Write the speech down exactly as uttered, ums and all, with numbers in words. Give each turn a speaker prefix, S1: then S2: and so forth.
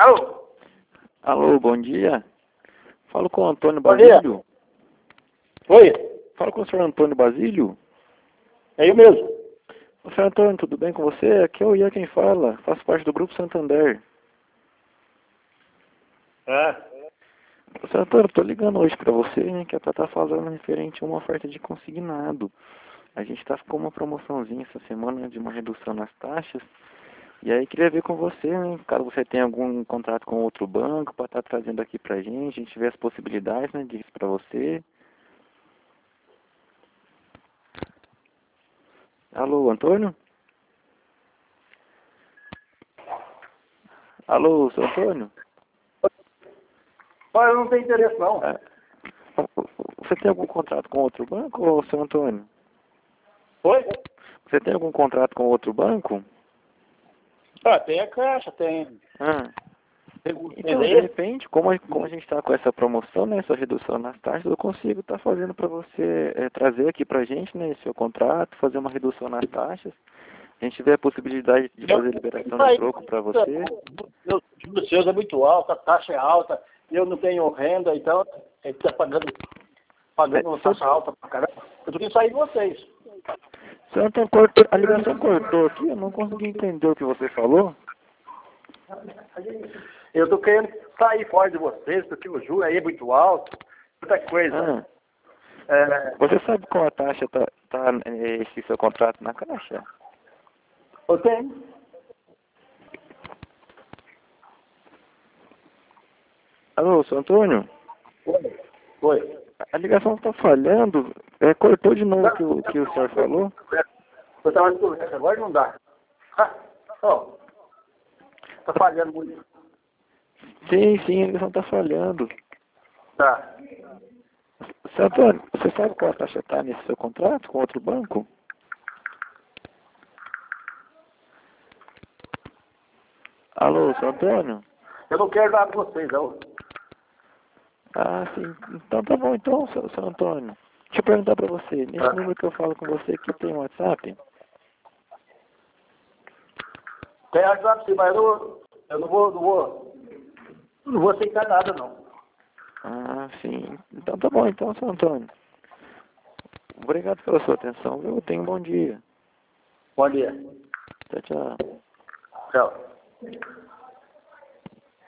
S1: Alô?
S2: Alô, bom dia. Falo com o Antônio
S1: Bom dia.
S2: Basílio.
S1: Oi,
S2: Falo com o senhor Antônio Basílio.
S1: é eu mesmo.
S2: Ô, senhor Antônio, tudo bem com você? Aqui é o Ian quem fala. Faço parte do Grupo Santander.
S1: É.
S2: Ô, senhor Antônio, tô ligando hoje pra você, né, que é pra estar falando referente a uma oferta de consignado. A gente tá com uma promoçãozinha essa semana de uma redução nas taxas. E aí queria ver com você, né, caso você tenha algum contrato com outro banco para estar trazendo aqui pra gente, a gente vê as possibilidades, né, disso pra você. Alô, Antônio? Alô, seu Antônio?
S1: Olha, eu não tenho interesse não.
S2: Ah, Você tem algum contrato com outro banco, ô, seu Antônio?
S1: Oi?
S2: Você tem algum contrato com outro banco?
S1: Ah, tem a caixa, tem.
S2: Ah,
S1: Tem o
S2: então, de
S1: endereço.
S2: repente, como a, como a gente está com essa promoção, né, essa redução nas taxas, eu consigo estar fazendo para você é, trazer aqui para a gente, né, seu contrato, fazer uma redução nas taxas. A gente vê a possibilidade de fazer liberação de troco para você.
S1: Meu juros seus é muito alto, a taxa é alta, eu não tenho renda, então a gente está pagando, pagando uma
S2: É,
S1: taxa alta pra caramba. Eu tenho que sair de vocês.
S2: Seu Antônio, cortou, a ligação cortou aqui, eu não consegui entender o que você falou.
S1: Eu tô querendo sair fora de vocês, porque o juro aí é muito alto, muita coisa.
S2: Ah,
S1: É,
S2: você sabe qual a taxa tá, tá é, esse seu contrato na caixa?
S1: eu tenho.
S2: Alô, seu Antônio?
S1: Oi. Oi.
S2: A ligação está falhando. É, cortou de novo o que, o que o senhor falou.
S1: Eu estava de conversa, agora não dá. Ah, ó, tá falhando muito.
S2: Sim, sim, a ligação está falhando.
S1: Tá.
S2: Seu Antônio, você sabe qual a taxa está nesse seu contrato com outro banco? Alô, seu Antônio?
S1: Eu não quero nada com vocês, não.
S2: Ah, sim. Então tá bom, então, seu, seu Antônio. Deixa eu perguntar para você. Nesse
S1: Tá.
S2: número que eu falo com você aqui tem WhatsApp?
S1: Tem WhatsApp sim, mas eu não, eu não vou, não vou, não vou aceitar nada, não.
S2: Ah, sim. Então tá bom, então, seu Antônio. Obrigado pela sua atenção, viu? Tenha um bom dia.
S1: Bom dia.
S2: Tchau, tchau.
S1: Tchau.